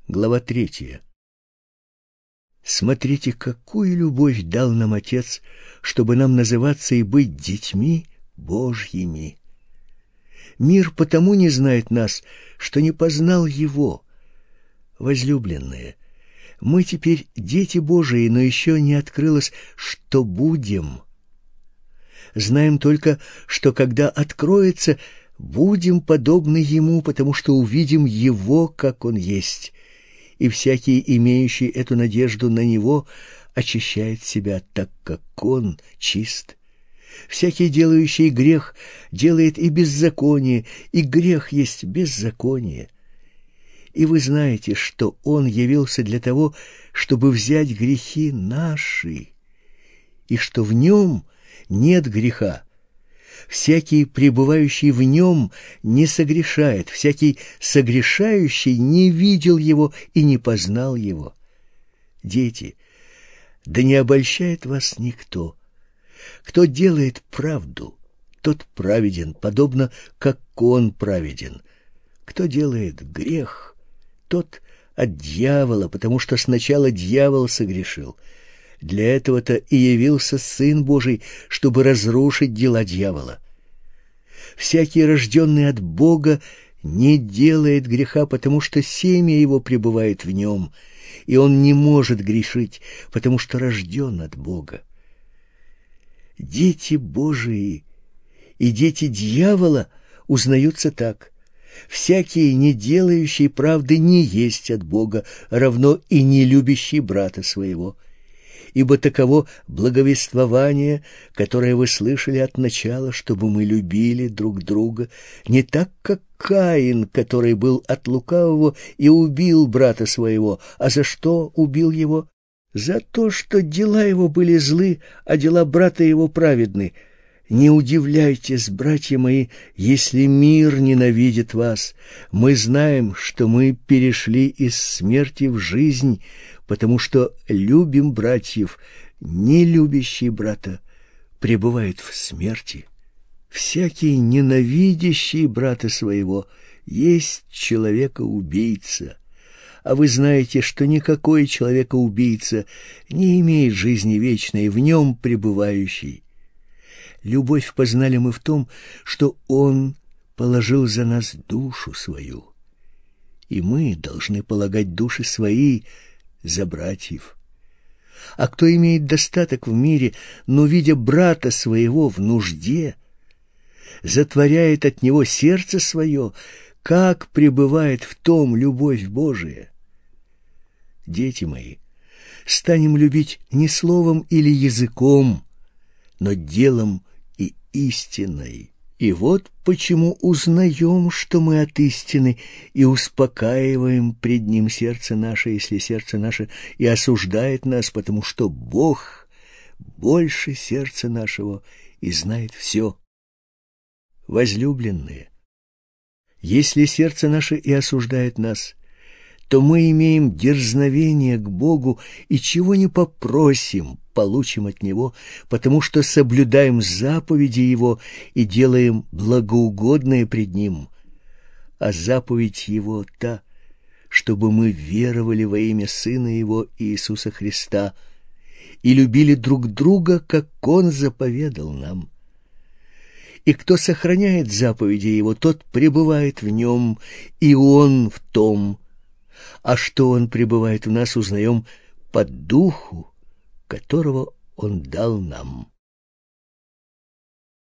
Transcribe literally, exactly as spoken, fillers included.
Глава третья. Смотрите, какую любовь дал нам Отец, чтобы нам называться и быть детьми Божьими. Мир потому не знает нас, что не познал Его. Возлюбленные, мы теперь дети Божии, но еще не открылось, что будем. Знаем только, что когда откроется, будем подобны Ему, потому что увидим Его, как Он есть. И всякий, имеющий эту надежду на Него, очищает себя, так как Он чист. Всякий, делающий грех, делает и беззаконие, и грех есть беззаконие. И вы знаете, что Он явился для того, чтобы взять грехи наши, и что в Нем нет греха. Всякий, пребывающий в Нем, не согрешает, всякий согрешающий не видел Его и не познал Его. Дети, да не обольщает вас никто. Кто делает правду, тот праведен, подобно как Он праведен. Кто делает грех, тот от дьявола, потому что сначала дьявол согрешил. Для этого-то и явился Сын Божий, чтобы разрушить дела дьявола. Всякий, рожденный от Бога, не делает греха, потому что семя его пребывает в нем, и он не может грешить, потому что рожден от Бога. Дети Божии и дети дьявола узнаются так: всякий, не делающий правды, не есть от Бога, равно и не любящий брата своего. Ибо таково благовествование, которое вы слышали от начала, чтобы мы любили друг друга, не так, как Каин, который был от лукавого и убил брата своего. А за что убил его? За то, что дела его были злы, а дела брата его праведны. Не удивляйтесь, братья мои, если мир ненавидит вас. Мы знаем, что мы перешли из смерти в жизнь, потому что любим братьев. Не любящий брата пребывает в смерти. Всякий, ненавидящий брата своего, есть человека-убийца. А вы знаете, что никакой человека-убийца не имеет жизни вечной, в нем пребывающей. Любовь познали мы в том, что Он положил за нас душу свою, и мы должны полагать души свои за братьев. А кто имеет достаток в мире, но, видя брата своего в нужде, затворяет от него сердце свое, как пребывает в том любовь Божия? Дети мои, станем любить не словом или языком, но делом и истиной. И вот почему узнаем, что мы от истины, и успокаиваем пред Ним сердце наше, если сердце наше и осуждает нас, потому что Бог больше сердца нашего и знает все. Возлюбленные, если сердце наше и осуждает нас, то мы имеем дерзновение к Богу, и чего не попросим, получим от Него, потому что соблюдаем заповеди Его и делаем благоугодное пред Ним. А заповедь Его та, чтобы мы веровали во имя Сына Его Иисуса Христа и любили друг друга, как Он заповедал нам. И кто сохраняет заповеди Его, тот пребывает в Нем, и Он в том. А что Он пребывает в нас, узнаем по Духу, которого Он дал нам.